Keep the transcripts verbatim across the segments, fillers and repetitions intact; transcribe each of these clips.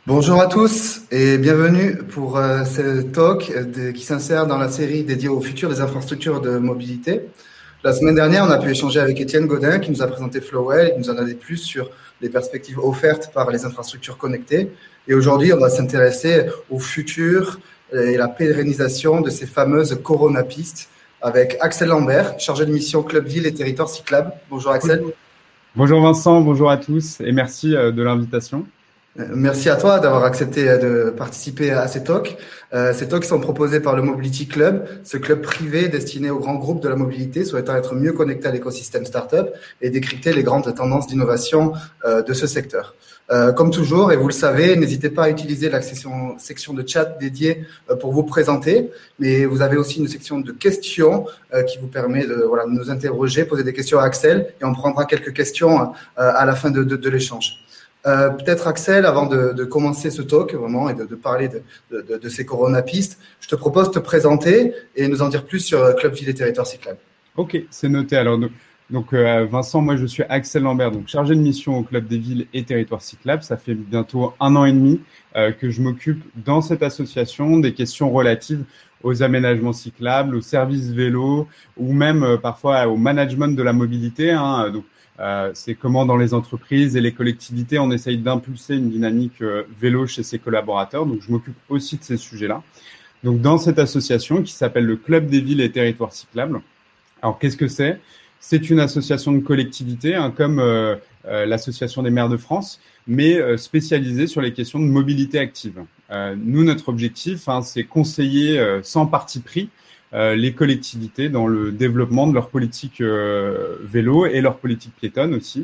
Bonjour à tous et bienvenue pour euh, ce talk de- qui s'insère dans la série dédiée au futur des infrastructures de mobilité. La semaine dernière, on a pu échanger avec Étienne Godin qui nous a présenté Flowell et qui nous en a dit plus sur les perspectives offertes par les infrastructures connectées. Et aujourd'hui, on va s'intéresser au futur et la pérennisation de ces fameuses coronapistes avec Axel Lambert, chargé de mission Club Ville et Territoire Cyclable. Bonjour Axel. Bonjour Vincent, bonjour à tous et merci euh, de l'invitation. Merci à toi d'avoir accepté de participer à ces talks. Euh, ces talks sont proposés par le Mobility Club, ce club privé destiné aux grands groupes de la mobilité souhaitant être mieux connectés à l'écosystème startup et décrypter les grandes tendances d'innovation euh, de ce secteur. Euh, comme toujours, et vous le savez, n'hésitez pas à utiliser la section, section de chat dédiée euh, pour vous présenter, mais vous avez aussi une section de questions euh, qui vous permet de, voilà, de nous interroger, poser des questions à Axel et on prendra quelques questions euh, à la fin de, de, de l'échange. Euh, peut-être Axel, avant de, de commencer ce talk vraiment et de, de parler de, de, de ces coronapistes, je te propose de te présenter et nous en dire plus sur Club Ville et Territoire Cyclable. Ok, c'est noté. Alors donc, donc euh, Vincent, moi je suis Axel Lambert, donc chargé de mission au Club des Villes et Territoires Cyclables. Ça fait bientôt un an et demi euh, que je m'occupe dans cette association des questions relatives aux aménagements cyclables, aux services vélo ou même euh, parfois au management de la mobilité. Hein, donc, Euh, c'est comment dans les entreprises et les collectivités, on essaye d'impulser une dynamique euh, vélo chez ses collaborateurs. Donc, je m'occupe aussi de ces sujets-là. Donc, dans cette association qui s'appelle le Club des Villes et Territoires Cyclables. Alors, qu'est-ce que c'est ? C'est une association de collectivités, hein, comme euh, euh, l'Association des maires de France, mais euh, spécialisée sur les questions de mobilité active. Euh, nous, notre objectif, hein, c'est conseiller euh, sans parti pris Euh, les collectivités dans le développement de leur politique euh, vélo et leur politique piétonne aussi.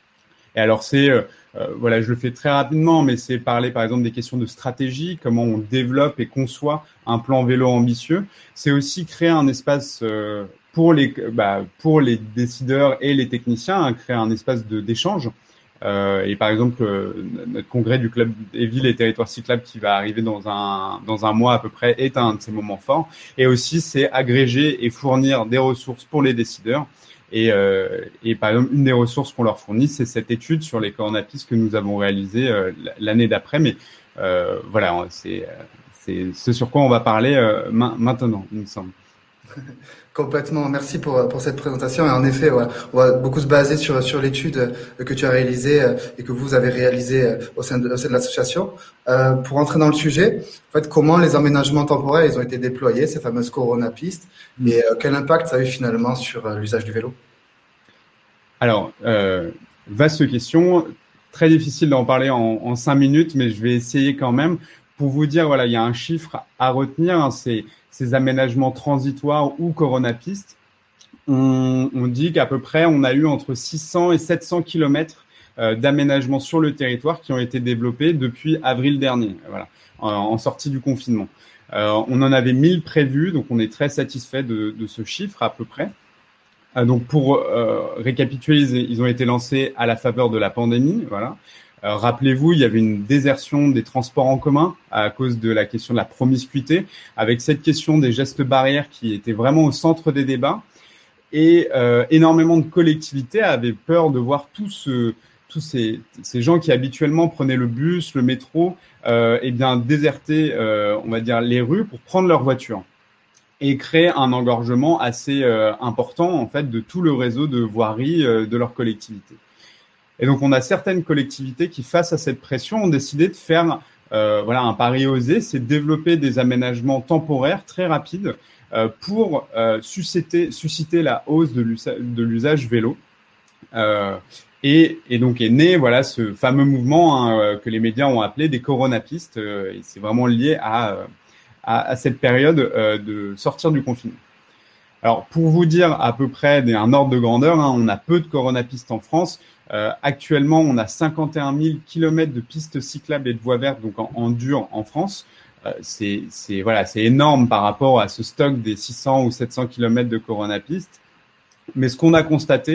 Et alors c'est, euh, euh, voilà, je le fais très rapidement, mais c'est parler par exemple des questions de stratégie, comment on développe et conçoit un plan vélo ambitieux. C'est aussi créer un espace euh, pour les, bah, pour les décideurs et les techniciens, hein, créer un espace de, d'échange. Euh, et par exemple, euh, notre congrès du Club des Villes et Territoires Cyclables qui va arriver dans un, dans un mois à peu près est un de ces moments forts. Et aussi, c'est agréger et fournir des ressources pour les décideurs. Et, euh, et par exemple, une des ressources qu'on leur fournit, c'est cette étude sur les coronapistes que nous avons réalisée euh, l'année d'après. Mais euh, voilà, c'est, c'est ce sur quoi on va parler euh, maintenant, il me semble. Complètement. Merci pour, pour cette présentation. Et en effet, ouais, on va beaucoup se baser sur, sur l'étude que tu as réalisée et que vous avez réalisée au sein de, au sein de l'association. Euh, pour entrer dans le sujet, en fait, comment les aménagements temporaires ils ont été déployés, ces fameuses coronapistes, et euh, quel impact ça a eu finalement sur euh, l'usage du vélo? Alors, euh, vaste question. Très difficile d'en parler en, en cinq minutes, mais je vais essayer quand même. Pour vous dire, voilà, il y a un chiffre à retenir, hein, c'est ces aménagements transitoires ou coronapistes. On, on dit qu'à peu près, on a eu entre six cents et sept cents kilomètres euh, d'aménagements sur le territoire qui ont été développés depuis avril dernier, voilà, en, en sortie du confinement. Euh, on en avait mille prévus, donc on est très satisfait de, de ce chiffre à peu près. Euh, donc pour euh, récapituler, ils, ils ont été lancés à la faveur de la pandémie, voilà. Euh, rappelez-vous, il y avait une désertion des transports en commun à cause de la question de la promiscuité, avec cette question des gestes barrières qui était vraiment au centre des débats. Et euh, énormément de collectivités avaient peur de voir tous, ce, tous ces, ces gens qui habituellement prenaient le bus, le métro, euh, et bien déserter, euh, on va dire, les rues pour prendre leur voiture et créer un engorgement assez euh, important en fait de tout le réseau de voirie euh, de leur collectivité. Et donc, on a certaines collectivités qui, face à cette pression, ont décidé de faire euh, voilà, un pari osé, c'est développer des aménagements temporaires très rapides euh, pour euh, susciter, susciter la hausse de l'usage, de l'usage vélo. Euh, et, et donc est né voilà, ce fameux mouvement hein, que les médias ont appelé des coronapistes. Euh, et c'est vraiment lié à, à, à cette période euh, de sortir du confinement. Alors, pour vous dire à peu près un ordre de grandeur, hein, on a peu de coronapistes en France. Euh, actuellement, on a cinquante et un mille kilomètres de pistes cyclables et de voies vertes, donc en, en dur en France. Euh, c'est, c'est, voilà, c'est énorme par rapport à ce stock des six cents ou sept cents kilomètres de coronapistes. Mais ce qu'on a constaté,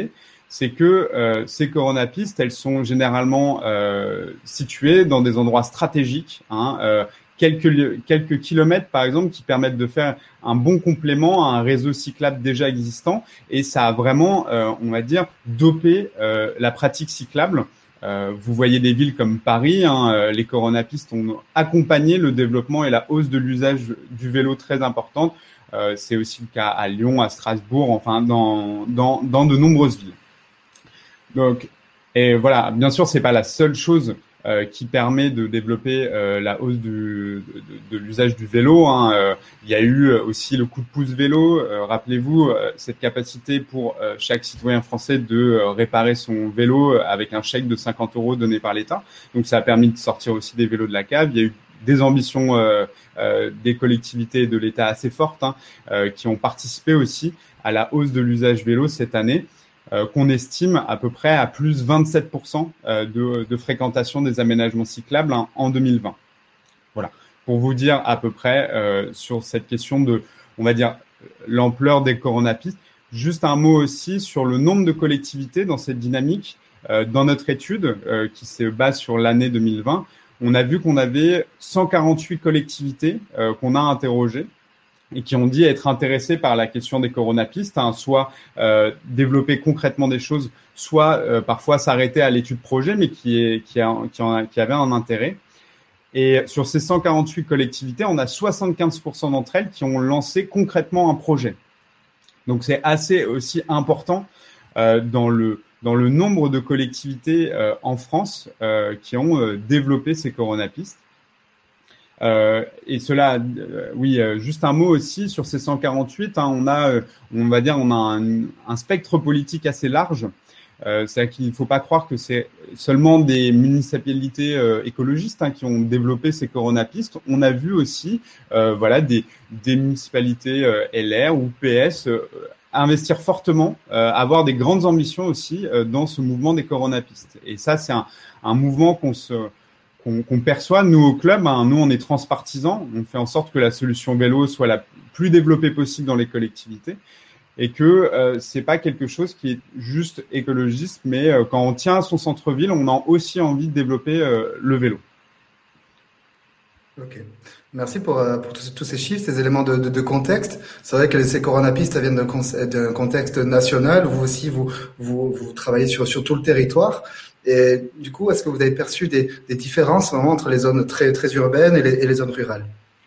c'est que euh, ces coronapistes, elles sont généralement euh, situées dans des endroits stratégiques, hein, euh, quelques, quelques kilomètres par exemple, qui permettent de faire un bon complément à un réseau cyclable déjà existant, et ça a vraiment, euh, on va dire, dopé euh, la pratique cyclable. Euh, vous voyez des villes comme Paris, hein, euh, les coronapistes ont accompagné le développement et la hausse de l'usage du vélo très importante. Euh, c'est aussi le cas à Lyon, à Strasbourg, enfin dans dans dans de nombreuses villes. Donc, et voilà, bien sûr, c'est pas la seule chose euh, qui permet de développer euh, la hausse du, de, de l'usage du vélo. Hein. Euh, il y a eu aussi le coup de pouce vélo. Euh, rappelez-vous, euh, cette capacité pour euh, chaque citoyen français de euh, réparer son vélo avec un chèque de cinquante euros donné par l'État. Donc, ça a permis de sortir aussi des vélos de la cave. Il y a eu des ambitions euh, euh, des collectivités et de l'État assez fortes, hein, euh, qui ont participé aussi à la hausse de l'usage vélo cette année. Euh, qu'on estime à peu près à plus vingt-sept pour cent euh, de, de fréquentation des aménagements cyclables, hein, en deux mille vingt. Voilà, pour vous dire à peu près euh, sur cette question de, on va dire, l'ampleur des coronapistes. Juste un mot aussi sur le nombre de collectivités dans cette dynamique. Euh, dans notre étude euh, qui se base sur l'année deux mille vingt, on a vu qu'on avait cent quarante-huit collectivités euh, qu'on a interrogées et qui ont dit être intéressés par la question des coronapistes, hein, soit euh, développer concrètement des choses, soit euh, parfois s'arrêter à l'étude projet, mais qui, est, qui, a, qui, en a, qui avait un intérêt. Et sur ces cent quarante-huit collectivités, on a soixante-quinze pour cent d'entre elles qui ont lancé concrètement un projet. Donc c'est assez aussi important euh, dans le dans le nombre de collectivités euh, en France euh, qui ont euh, développé ces coronapistes. Euh, et cela, euh, oui, euh, juste un mot aussi sur ces cent quarante-huit. Hein, on a, euh, on va dire, on a un, un spectre politique assez large. Euh, c'est-à-dire qu'il ne faut pas croire que c'est seulement des municipalités euh, écologistes, hein, qui ont développé ces coronapistes. On a vu aussi, euh, voilà, des, des municipalités euh, L R ou P S euh, investir fortement, euh, avoir des grandes ambitions aussi euh, dans ce mouvement des coronapistes. Et ça, c'est un, un mouvement qu'on se Qu'on, qu'on perçoit, nous, au club, hein, nous, on est transpartisans, on fait en sorte que la solution vélo soit la plus développée possible dans les collectivités et que euh, c'est pas quelque chose qui est juste écologiste, mais euh, quand on tient à son centre-ville, on a aussi envie de développer euh, le vélo. Ok, merci pour, euh, pour tous, tous ces chiffres, ces éléments de, de, de contexte. C'est vrai que ces coronapistes viennent d'un, con- d'un contexte national. Vous aussi, vous, vous, vous travaillez sur, sur tout le territoire. Et du coup, est-ce que vous avez perçu des, des différences vraiment entre les zones très, très urbaines et les, et les zones rurales?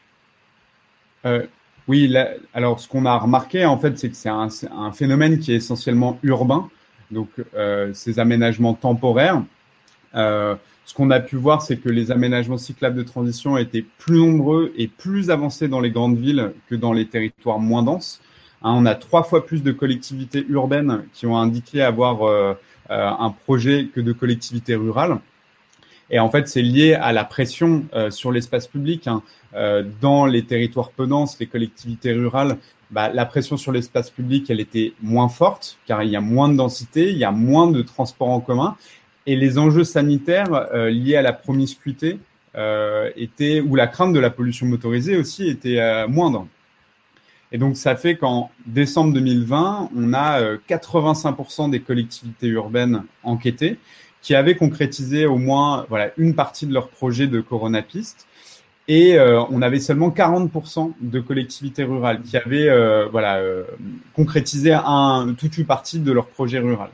euh, Oui, là, alors ce qu'on a remarqué, en fait, c'est que c'est un, c'est un phénomène qui est essentiellement urbain. Donc, euh, ces aménagements temporaires. Euh, ce qu'on a pu voir, c'est que les aménagements cyclables de transition étaient plus nombreux et plus avancés dans les grandes villes que dans les territoires moins denses. Hein, on a trois fois plus de collectivités urbaines qui ont indiqué avoir euh, euh, un projet que de collectivités rurales. Et en fait, c'est lié à la pression euh, sur l'espace public. Hein. Euh, dans les territoires peu denses, les collectivités rurales, bah, la pression sur l'espace public, elle était moins forte, car il y a moins de densité, il y a moins de transports en commun. Et les enjeux sanitaires euh, liés à la promiscuité euh, étaient, ou la crainte de la pollution motorisée aussi, était euh, moindre. Et donc, ça fait qu'en décembre deux mille vingt, on a euh, quatre-vingt-cinq pour cent des collectivités urbaines enquêtées qui avaient concrétisé au moins voilà, une partie de leur projet de coronapiste. Et euh, on avait seulement quarante pour cent de collectivités rurales qui avaient euh, voilà, euh, concrétisé un, toute une partie de leur projet rural.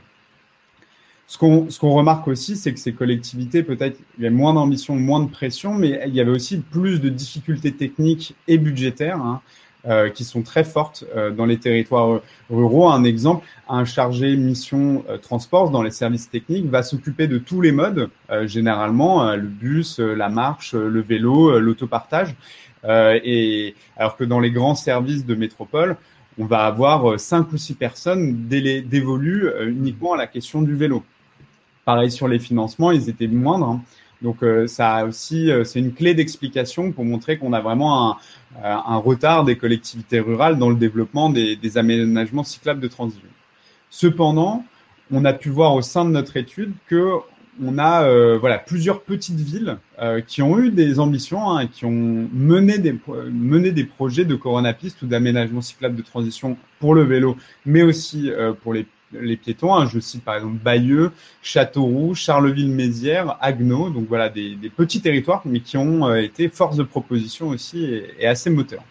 Ce qu'on, ce qu'on remarque aussi, c'est que ces collectivités, peut-être, il y a moins d'ambition, moins de pression, mais il y avait aussi plus de difficultés techniques et budgétaires, hein, euh, qui sont très fortes euh, dans les territoires ruraux. Un exemple, un chargé mission euh, transport dans les services techniques va s'occuper de tous les modes, euh, généralement, euh, le bus, euh, la marche, euh, le vélo, euh, l'autopartage. Euh, et alors que dans les grands services de métropole, on va avoir cinq ou six personnes délé- dévolues euh, uniquement à la question du vélo. Pareil sur les financements, ils étaient moindres. Hein. Donc, euh, ça a aussi, euh, c'est une clé d'explication pour montrer qu'on a vraiment un, euh, un retard des collectivités rurales dans le développement des, des aménagements cyclables de transition. Cependant, on a pu voir au sein de notre étude que on a euh, voilà plusieurs petites villes euh, qui ont eu des ambitions, hein, et qui ont mené des mené des projets de coronapistes ou d'aménagement cyclable de transition pour le vélo, mais aussi euh, pour les les piétons. Hein. Je cite par exemple Bayeux, Châteauroux, Charleville-Mézières, Haguenau. Donc voilà, des, des petits territoires, mais qui ont euh, été force de proposition aussi et, et assez moteurs.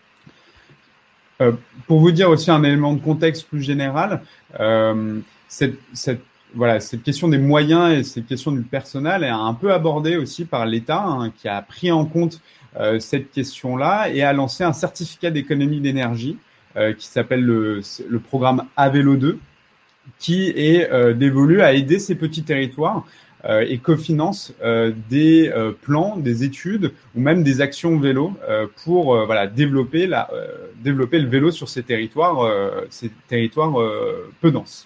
Euh, pour vous dire aussi un élément de contexte plus général, euh, cette, cette, voilà, cette question des moyens et cette question du personnel est un peu abordée aussi par l'État, hein, qui a pris en compte euh, cette question-là et a lancé un certificat d'économie d'énergie euh, qui s'appelle le, le programme A V E L O deux, qui est euh, dévolu à aider ces petits territoires euh, et cofinance euh, des euh, plans, des études ou même des actions vélo euh, pour euh, voilà développer la euh, développer le vélo sur ces territoires euh, ces territoires euh, peu denses.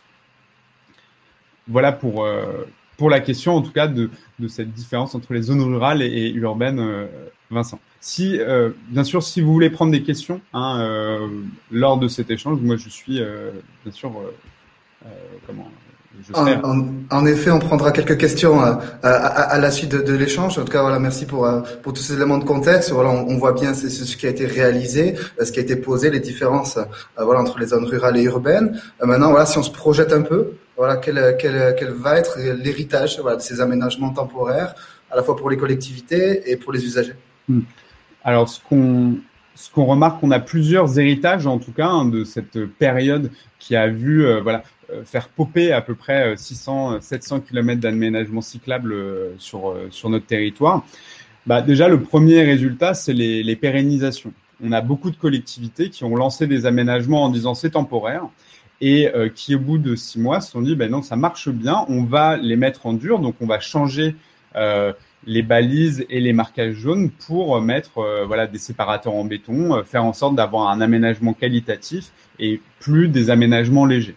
Voilà pour euh, pour la question en tout cas de de cette différence entre les zones rurales et, et urbaines, euh, Vincent. Si euh, bien sûr si vous voulez prendre des questions hein, euh, lors de cet échange, moi je suis euh, bien sûr euh, euh, comment Je en, en, en effet, on prendra quelques questions à, à, à la suite de, de l'échange. En tout cas, voilà, merci pour, pour tous ces éléments de contexte. Voilà, on, on voit bien c'est, c'est ce qui a été réalisé, ce qui a été posé, les différences euh, voilà, entre les zones rurales et urbaines. Euh, maintenant, voilà, si on se projette un peu, voilà, quel, quel, quel va être l'héritage voilà, de ces aménagements temporaires, à la fois pour les collectivités et pour les usagers. Alors, ce qu'on... Ce qu'on remarque, on a plusieurs héritages, en tout cas, hein, de cette période qui a vu euh, voilà, euh, faire popper à peu près six cents, sept cents kilomètres d'aménagement cyclable euh, sur, euh, sur notre territoire. Bah, déjà, le premier résultat, c'est les, les pérennisations. On a beaucoup de collectivités qui ont lancé des aménagements en disant c'est temporaire et euh, qui, au bout de six mois, se sont dit ben non, ça marche bien, on va les mettre en dur, donc on va changer euh, les balises et les marquages jaunes pour mettre euh, voilà des séparateurs en béton, euh, faire en sorte d'avoir un aménagement qualitatif et plus des aménagements légers.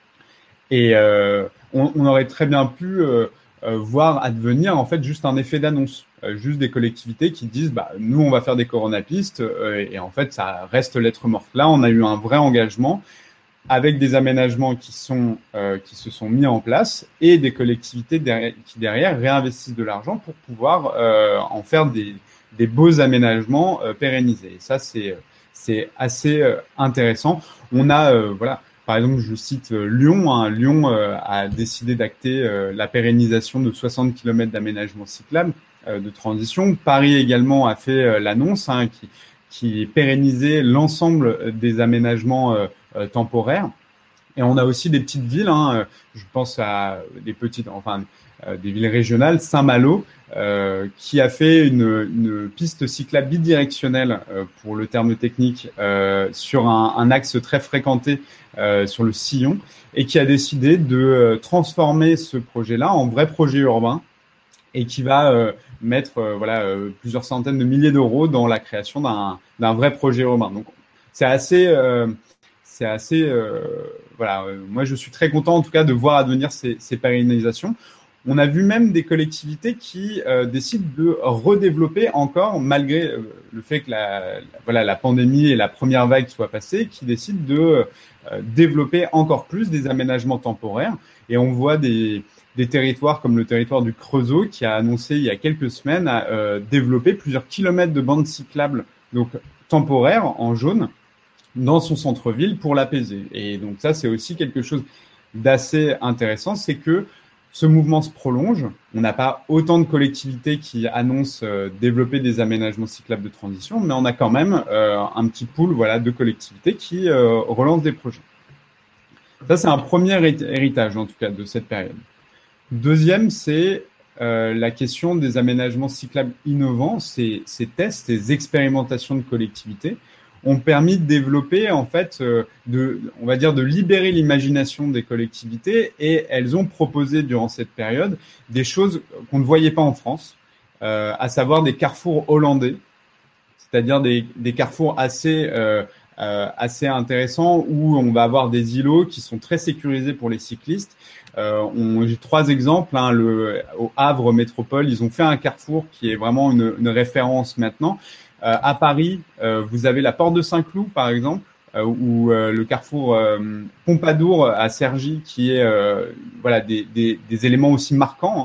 Et euh, on, on aurait très bien pu euh, euh, voir advenir en fait juste un effet d'annonce, euh, juste des collectivités qui disent bah nous on va faire des coronapistes euh, et en fait ça reste lettre morte. Là on a eu un vrai engagement avec des aménagements qui sont euh, qui se sont mis en place et des collectivités derrière, qui derrière réinvestissent de l'argent pour pouvoir euh, en faire des des beaux aménagements euh, pérennisés. Et ça c'est c'est assez euh, intéressant. On a euh, voilà par exemple je cite euh, Lyon. Hein, Lyon euh, a décidé d'acter euh, la pérennisation de soixante kilomètres d'aménagement cyclable euh, de transition. Paris également a fait euh, l'annonce hein, qui qui pérennisait l'ensemble des aménagements euh, euh, temporaires. Et on a aussi des petites villes, hein, je pense à des petites, enfin euh, des villes régionales, Saint-Malo, euh, qui a fait une, une piste cyclable bidirectionnelle, euh, pour le terme technique, euh, sur un, un axe très fréquenté euh, sur le Sillon, et qui a décidé de euh, transformer ce projet-là en vrai projet urbain, et qui va euh, mettre euh, voilà euh, plusieurs centaines de milliers d'euros dans la création d'un d'un vrai projet urbain. Donc c'est assez euh, c'est assez euh, voilà euh, moi je suis très content en tout cas de voir advenir ces, ces pérennisations. On a vu même des collectivités qui euh, décident de redévelopper encore malgré euh, le fait que la, la voilà la pandémie et la première vague soient passées, qui décident de euh, développer encore plus des aménagements temporaires. Et on voit des des territoires comme le territoire du Creusot qui a annoncé il y a quelques semaines à euh, développer plusieurs kilomètres de bandes cyclables donc temporaires en jaune dans son centre-ville pour l'apaiser. Et donc ça c'est aussi quelque chose d'assez intéressant, c'est que ce mouvement se prolonge. On n'a pas autant de collectivités qui annoncent euh, développer des aménagements cyclables de transition, mais on a quand même euh, un petit pool voilà de collectivités qui euh, relancent des projets. Ça c'est un premier héritage en tout cas de cette période. Deuxième, c'est euh, la question des aménagements cyclables innovants. Ces, ces tests, ces expérimentations de collectivités ont permis de développer, en fait, euh, de, on va dire, de libérer l'imagination des collectivités, et elles ont proposé durant cette période des choses qu'on ne voyait pas en France, euh, à savoir des carrefours hollandais, c'est-à-dire des, des carrefours assez euh, Euh, assez intéressant où on va avoir des îlots qui sont très sécurisés pour les cyclistes. Euh, on, j'ai trois exemples. Hein, le, au Havre Métropole, ils ont fait un carrefour qui est vraiment une, une référence maintenant. Euh, à Paris, euh, vous avez la Porte de Saint-Cloud, par exemple, euh, ou euh, le carrefour euh, Pompadour à Cergy, qui est euh, voilà des, des, des éléments aussi marquants. Hein.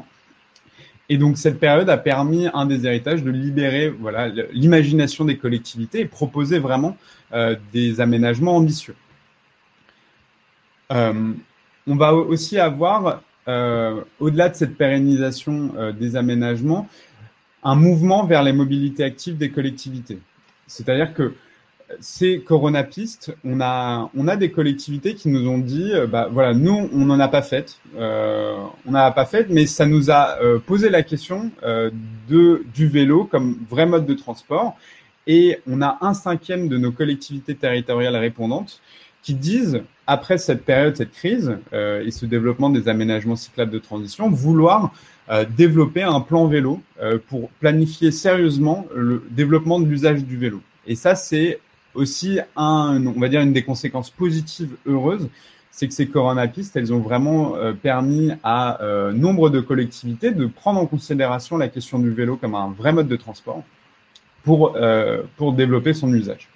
Et donc cette période a permis un des héritages de libérer voilà l'imagination des collectivités et proposer vraiment euh, des aménagements ambitieux. Euh, on va aussi avoir, euh, au-delà de cette pérennisation euh, des aménagements, un mouvement vers les mobilités actives des collectivités. C'est-à-dire que ces coronapistes, on a, on a des collectivités qui nous ont dit, euh, bah voilà, nous, on n'en a pas fait, euh, on n'en a pas fait, mais ça nous a euh, posé la question euh, de du vélo comme vrai mode de transport. Et on a un cinquième de nos collectivités territoriales répondantes qui disent, après cette période, cette crise euh, et ce développement des aménagements cyclables de transition, vouloir euh, développer un plan vélo euh, pour planifier sérieusement le développement de l'usage du vélo. Et ça, c'est aussi un, on va dire, une des conséquences positives heureuses, c'est que ces coronapistes, elles ont vraiment euh, permis à euh, nombre de collectivités de prendre en considération la question du vélo comme un vrai mode de transport pour, euh, pour développer son usage.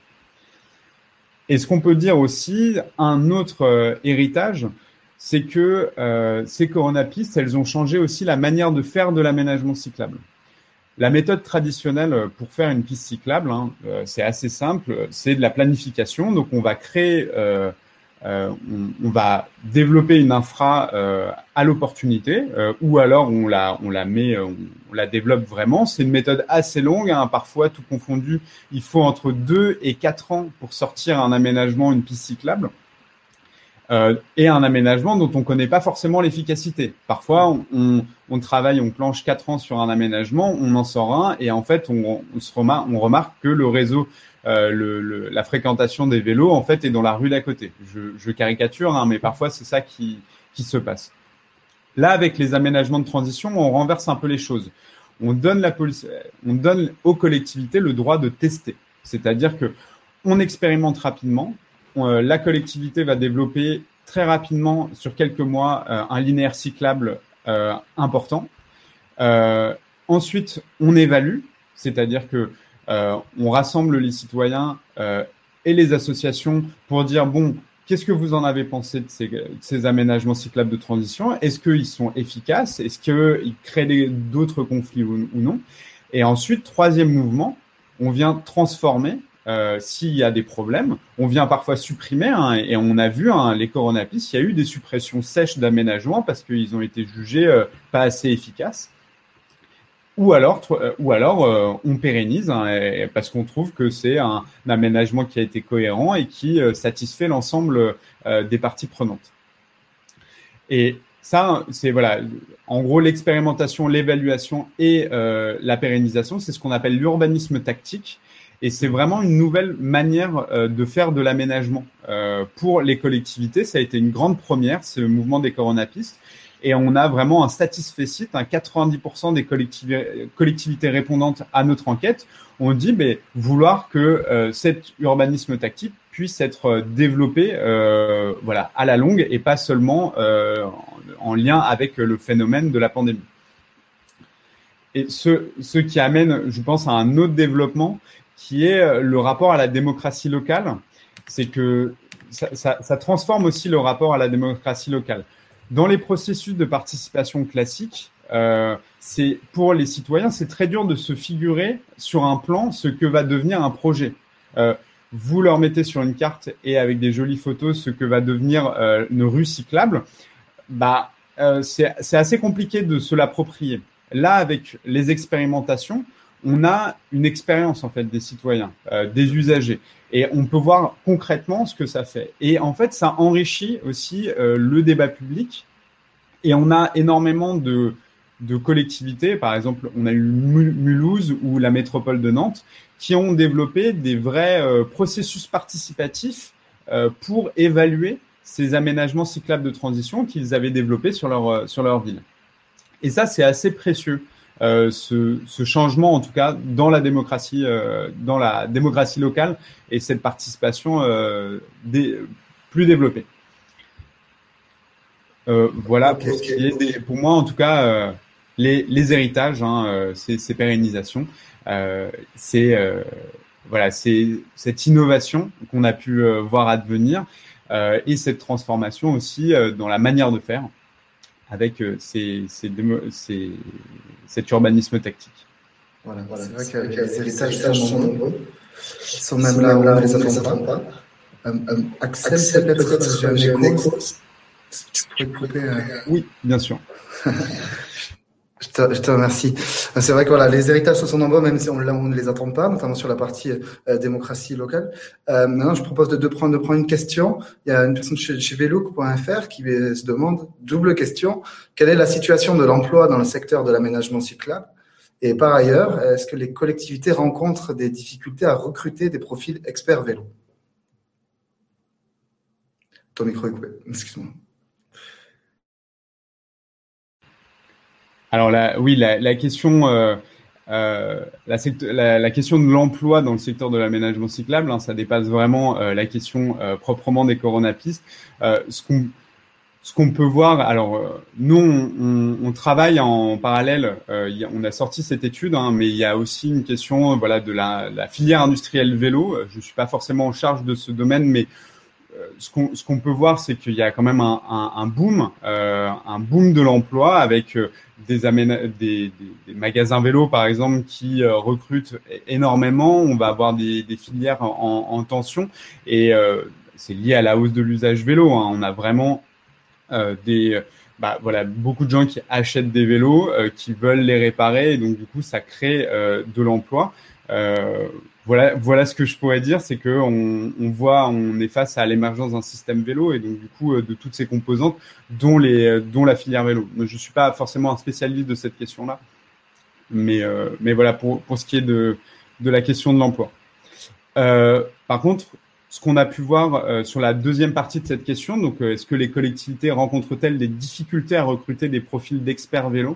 Et ce qu'on peut dire aussi, un autre euh, héritage, c'est que euh, ces coronapistes, elles ont changé aussi la manière de faire de l'aménagement cyclable. La méthode traditionnelle pour faire une piste cyclable, hein, euh, c'est assez simple, c'est de la planification. Donc, on va créer, euh, euh, on, on va développer une infra euh, à l'opportunité, euh, ou alors on la, on la met, on, on la développe vraiment. C'est une méthode assez longue, hein, parfois tout confondu. Il faut entre deux et quatre ans pour sortir un aménagement, une piste cyclable. Euh, et un aménagement dont on ne connaît pas forcément l'efficacité. Parfois, on, on, on travaille, on planche quatre ans sur un aménagement, on en sort un, et en fait, on, on, se remarque, on remarque que le réseau, euh, le, le, la fréquentation des vélos, en fait, est dans la rue d'à côté. Je, je caricature, hein, mais parfois, c'est ça qui, qui se passe. Là, avec les aménagements de transition, on renverse un peu les choses. On donne, la police, on donne aux collectivités le droit de tester. C'est-à-dire que on expérimente rapidement. Euh, la collectivité va développer très rapidement, sur quelques mois, euh, un linéaire cyclable euh, important. Euh, ensuite, on évalue, c'est-à-dire que euh, on rassemble les citoyens euh, et les associations pour dire, bon, qu'est-ce que vous en avez pensé de ces, de ces aménagements cyclables de transition? Est-ce qu'ils sont efficaces? Est-ce qu'ils créent des, d'autres conflits ou, ou non? Et ensuite, troisième mouvement, on vient transformer. Euh, s'il y a des problèmes, on vient parfois supprimer, hein, et on a vu hein, les coronapistes, il y a eu des suppressions sèches d'aménagement parce qu'ils ont été jugés euh, pas assez efficaces. Ou alors, euh, ou alors euh, on pérennise hein, et, parce qu'on trouve que c'est un, un aménagement qui a été cohérent et qui euh, satisfait l'ensemble euh, des parties prenantes. Et ça, c'est voilà, en gros l'expérimentation, l'évaluation et euh, la pérennisation, c'est ce qu'on appelle l'urbanisme tactique. Et c'est vraiment une nouvelle manière euh, de faire de l'aménagement euh, pour les collectivités. Ça a été une grande première, ce mouvement des coronapistes. Et on a vraiment un satisfecit, hein, quatre-vingt-dix pour cent des collectivités, collectivités répondantes à notre enquête ont dit mais, vouloir que euh, cet urbanisme tactique puisse être développé euh, voilà, à la longue et pas seulement euh, en, en lien avec le phénomène de la pandémie. Et ce, ce qui amène, je pense, à un autre développement qui est le rapport à la démocratie locale, c'est que ça, ça, ça transforme aussi le rapport à la démocratie locale. Dans les processus de participation classiques, euh, c'est pour les citoyens, c'est très dur de se figurer sur un plan ce que va devenir un projet. Euh, vous leur mettez sur une carte et avec des jolies photos ce que va devenir euh, une rue cyclable. Bah, euh, c'est, c'est assez compliqué de se l'approprier. Là, avec les expérimentations, on a une expérience en fait des citoyens, euh, des usagers, et on peut voir concrètement ce que ça fait. Et en fait, ça enrichit aussi euh, le débat public. Et on a énormément de, de collectivités, par exemple, on a eu Mulhouse ou la métropole de Nantes, qui ont développé des vrais euh, processus participatifs euh, pour évaluer ces aménagements cyclables de transition qu'ils avaient développés sur leur euh, sur leur ville. Et ça, c'est assez précieux. Euh, ce, ce changement, en tout cas, dans la démocratie, euh, dans la démocratie locale et cette participation euh, des, plus développée. Euh, voilà okay, pour, ce qui est des, pour moi, en tout cas, euh, les, les héritages, hein, euh, ces, ces pérennisations, euh, c'est euh, voilà, c'est cette innovation qu'on a pu euh, voir advenir euh, et cette transformation aussi euh, dans la manière de faire, avec euh, ces, ces, ces, cet urbanisme tactique. Voilà, voilà c'est vrai que, que les héritages sont nombreux. Ils sont même là où on ne les attend pas. Euh, euh, Axel, Axel peut-être, j'ai un écho. Je peux te couper, euh... Oui, bien sûr. Je te, je te remercie. C'est vrai que voilà, les héritages sont nombreux, même si on, on ne les attend pas, notamment sur la partie euh, démocratie locale. Euh, maintenant, je propose de, de, prendre, de prendre une question. Il y a une personne chez, chez velook point f r qui se demande, double question, quelle est la situation de l'emploi dans le secteur de l'aménagement cyclable? Et par ailleurs, est-ce que les collectivités rencontrent des difficultés à recruter des profils experts vélo? Ton micro est coupé, excuse-moi. Alors la, oui, la, la question, euh, euh, la, la, la question de l'emploi dans le secteur de l'aménagement cyclable, hein, ça dépasse vraiment euh, la question euh, proprement des coronapistes. Euh, ce qu'on ce qu'on peut voir, alors euh, nous on, on, on travaille en parallèle. Euh, y a, on a sorti cette étude, hein, mais il y a aussi une question, voilà, de la, la filière industrielle vélo. Je suis pas forcément en charge de ce domaine, mais ce qu'on ce qu'on peut voir, c'est qu'il y a quand même un, un, un boom, euh, un boom de l'emploi avec euh, des, aména- des, des, des magasins vélos, par exemple, qui euh, recrutent énormément. On va avoir des, des filières en, en tension et euh, c'est lié à la hausse de l'usage vélo. Hein. On a vraiment euh, des, bah, voilà, beaucoup de gens qui achètent des vélos, euh, qui veulent les réparer et donc du coup, ça crée euh, de l'emploi. Euh, Voilà, voilà ce que je pourrais dire, c'est que on, on voit, on est face à l'émergence d'un système vélo et donc du coup de toutes ces composantes, dont les, dont la filière vélo. Je suis pas forcément un spécialiste de cette question-là, mais euh, mais voilà pour pour ce qui est de de la question de l'emploi. Euh, par contre, ce qu'on a pu voir euh, sur la deuxième partie de cette question, donc euh, est-ce que les collectivités rencontrent-elles des difficultés à recruter des profils d'experts vélo?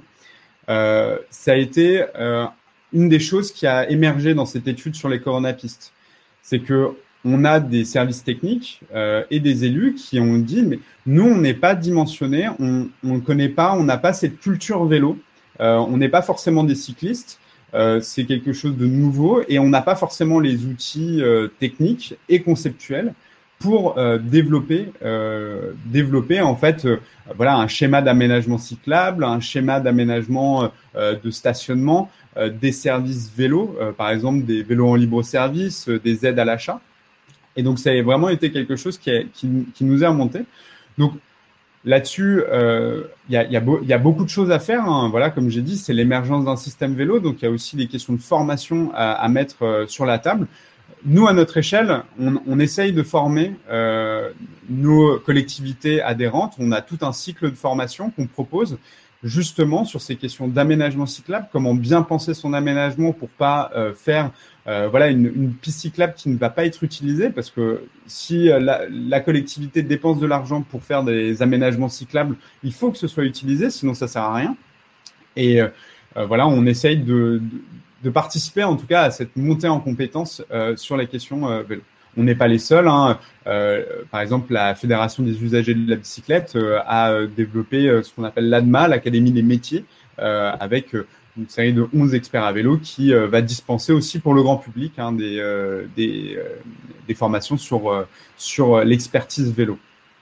euh, Ça a été euh, une des choses qui a émergé dans cette étude sur les coronapistes, c'est que on a des services techniques euh, et des élus qui ont dit mais nous on n'est pas dimensionnés, on ne connaît pas, on n'a pas cette culture vélo, euh, on n'est pas forcément des cyclistes, euh, c'est quelque chose de nouveau et on n'a pas forcément les outils euh, techniques et conceptuels pour euh, développer euh, développer en fait euh, voilà un schéma d'aménagement cyclable, un schéma d'aménagement euh, de stationnement, euh, des services vélos, euh, par exemple des vélos en libre service, euh, des aides à l'achat. Et donc ça a vraiment été quelque chose qui, est, qui, qui nous est remonté. Donc là-dessus, euh, il y, a, y, a beau, y a beaucoup de choses à faire. Hein. Voilà, comme j'ai dit, c'est l'émergence d'un système vélo, donc il y a aussi des questions de formation à, à mettre euh, sur la table. Nous, à notre échelle, on, on essaye de former euh, nos collectivités adhérentes. On a tout un cycle de formation qu'on propose justement sur ces questions d'aménagement cyclable, comment bien penser son aménagement pour pas euh, faire euh, voilà une, une piste cyclable qui ne va pas être utilisée, parce que si la, la collectivité dépense de l'argent pour faire des aménagements cyclables, il faut que ce soit utilisé, sinon ça sert à rien. Et euh, voilà, on essaye de, de de participer en tout cas à cette montée en compétences euh, sur les questions euh, vélo. On n'est pas les seuls. Hein. Euh, par exemple, la Fédération des usagers de la bicyclette euh, a développé euh, ce qu'on appelle l'A D M A, l'Académie des métiers, euh, avec euh, une série de onze experts à vélo qui euh, va dispenser aussi pour le grand public hein, des, euh, des, euh, des formations sur, euh, sur l'expertise vélo.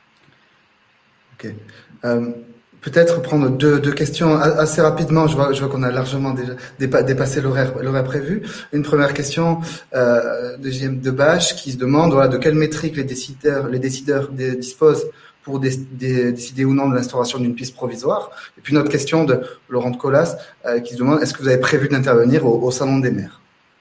Ok. Euh... Peut-être prendre deux, deux questions assez rapidement. Je vois, je vois qu'on a largement déjà dépassé l'horaire, l'horaire prévu. Une première question euh, de J M de Bâche qui se demande voilà, de quelles métriques les décideurs, les décideurs disposent pour dé, dé, décider ou non de l'instauration d'une piste provisoire. Et puis une autre question de Laurent de Colas euh, qui se demande est-ce que vous avez prévu d'intervenir au, au Salon des maires?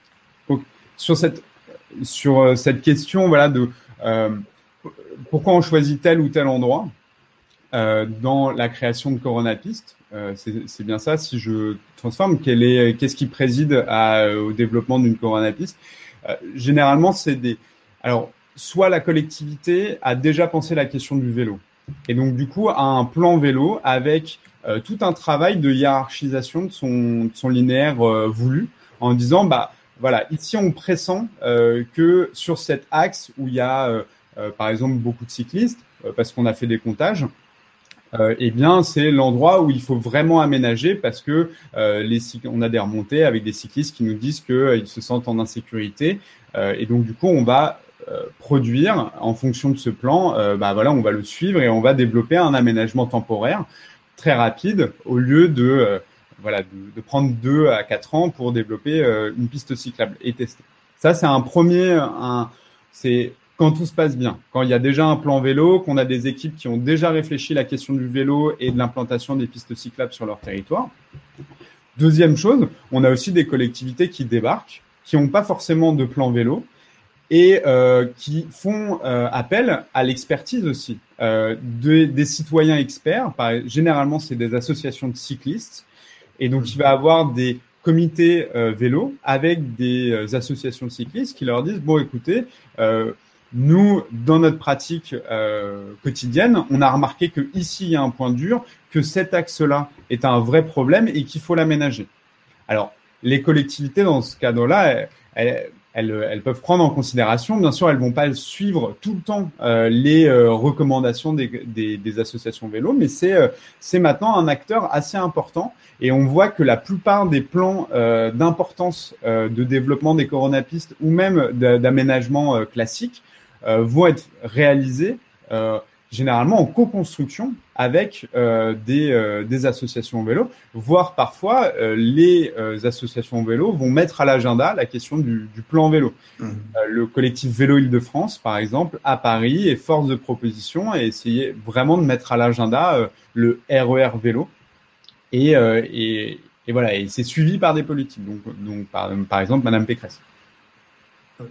Sur cette, sur cette question, voilà, de euh, pourquoi on choisit tel ou tel endroit. Euh, dans la création de coronapistes, euh, c'est, c'est bien ça. Si je transforme, quel est, qu'est-ce qui préside à, au développement d'une coronapiste? euh, Généralement, c'est des. Alors, soit la collectivité a déjà pensé la question du vélo, et donc du coup a un plan vélo avec euh, tout un travail de hiérarchisation de son, de son linéaire euh, voulu, en disant bah voilà, ici on pressent euh, que sur cet axe où il y a euh, euh, par exemple beaucoup de cyclistes, euh, parce qu'on a fait des comptages. Euh, eh bien, c'est l'endroit où il faut vraiment aménager parce que euh, les, on a des remontées avec des cyclistes qui nous disent qu'ils euh, se sentent en insécurité. Euh, et donc, du coup, on va euh, produire en fonction de ce plan. Euh, bah voilà, on va le suivre et on va développer un aménagement temporaire très rapide au lieu de euh, voilà de, de prendre deux à quatre ans pour développer euh, une piste cyclable et tester. Ça, c'est un premier. Un, c'est quand tout se passe bien, quand il y a déjà un plan vélo, qu'on a des équipes qui ont déjà réfléchi la question du vélo et de l'implantation des pistes cyclables sur leur territoire. Deuxième chose, on a aussi des collectivités qui débarquent, qui n'ont pas forcément de plan vélo et euh, qui font euh, appel à l'expertise aussi euh, de, des citoyens experts. Par, généralement, c'est des associations de cyclistes. Et donc, il va y avoir des comités euh, vélo avec des euh, associations de cyclistes qui leur disent, bon, écoutez, euh, nous, dans notre pratique euh, quotidienne, on a remarqué que ici il y a un point dur, que cet axe-là est un vrai problème et qu'il faut l'aménager. Alors, les collectivités, dans ce cadre-là, elles, elles, elles peuvent prendre en considération. Bien sûr, elles vont pas suivre tout le temps euh, les euh, recommandations des, des, des associations vélo, mais c'est euh, c'est maintenant un acteur assez important. Et on voit que la plupart des plans euh, d'importance euh, de développement des coronapistes ou même d'aménagement euh, classique euh, vont être réalisés euh, généralement en co-construction avec euh, des, euh, des associations vélo, voire parfois euh, les euh, associations vélo vont mettre à l'agenda la question du, du plan vélo. Mmh. Euh, le collectif Vélo Île-de-France, par exemple, à Paris, est force de proposition et essayer vraiment de mettre à l'agenda euh, le R E R vélo. Et, euh, et, et voilà, et c'est suivi par des politiques, donc, donc par, par exemple Madame Pécresse. Okay.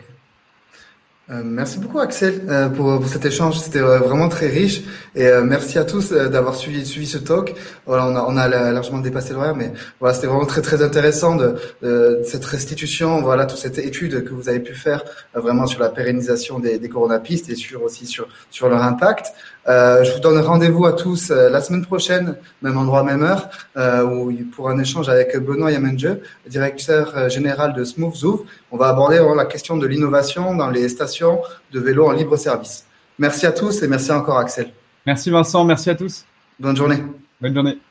Euh, merci beaucoup Axel euh, pour, pour cet échange, c'était euh, vraiment très riche et euh, merci à tous euh, d'avoir suivi, suivi ce talk. Voilà, on a, on a largement dépassé l'horaire, mais voilà, c'était vraiment très très intéressant de, de, de cette restitution, voilà, toute cette étude que vous avez pu faire euh, vraiment sur la pérennisation des, des coronapistes et sur aussi sur sur leur impact. Euh, je vous donne rendez-vous à tous euh, la semaine prochaine, même endroit, même heure, euh, où, pour un échange avec Benoît Yamenge, directeur général de Smooth Zoov. On va aborder vraiment la question de l'innovation dans les stations de vélo en libre service. Merci à tous et merci encore Axel. Merci Vincent, merci à tous. Bonne journée. Bonne journée.